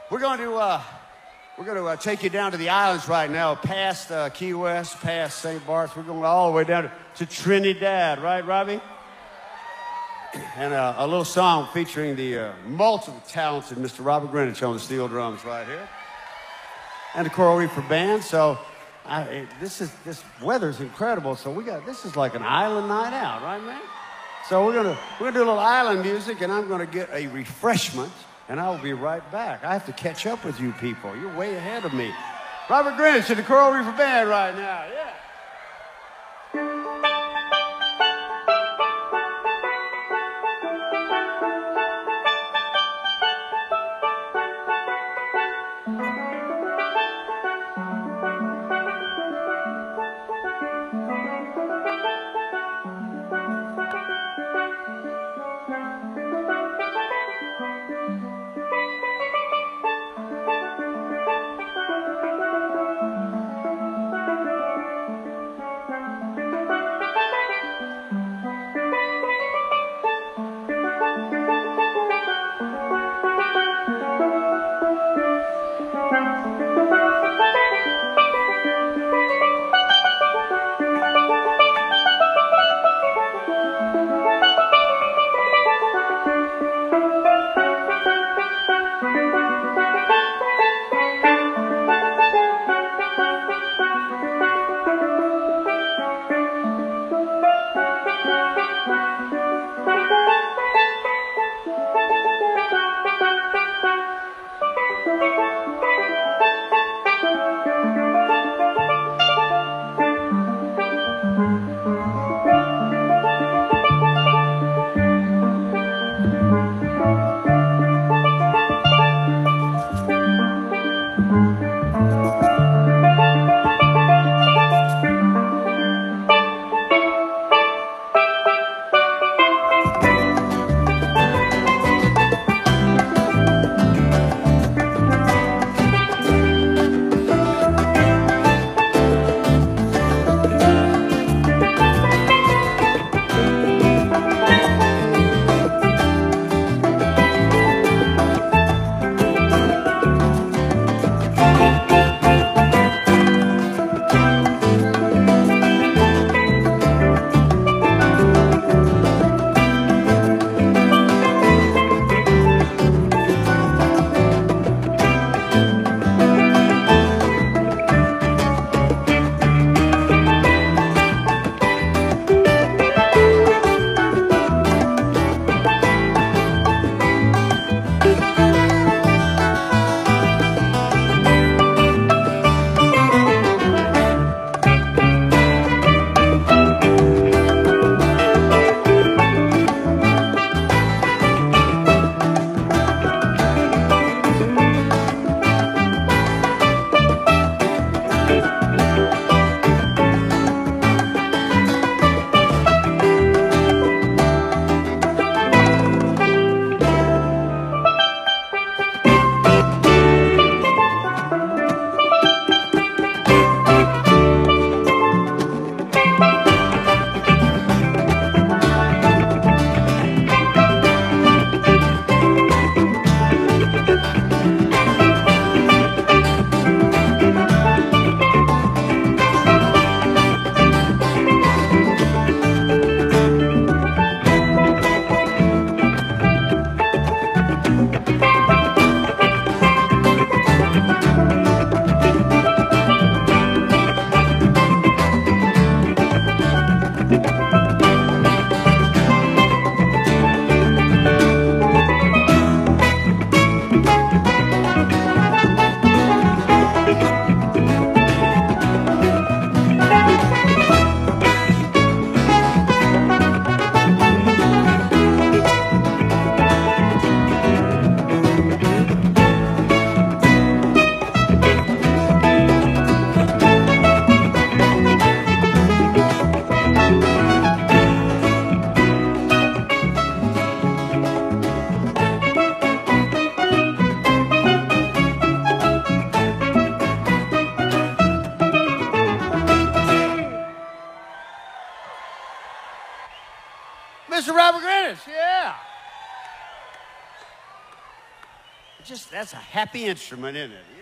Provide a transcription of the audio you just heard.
We're going to take you down to the islands right now, past Key West, past St. Bart's. We're going all the way down to Trinidad, right, Robbie? And a little song featuring the multi-talented Mr. Robert Greenidge on the steel drums right here, and the Coral Reefer Band. So this weather's incredible. So this is like an island night out, right, man? So we're gonna do a little island music, and I'm gonna get a refreshment, and I will be right back. I have to catch up with you people. You're way ahead of me. Robert Greenidge and the Coral Reefer Band right now. Yeah. that's a happy instrument, isn't it?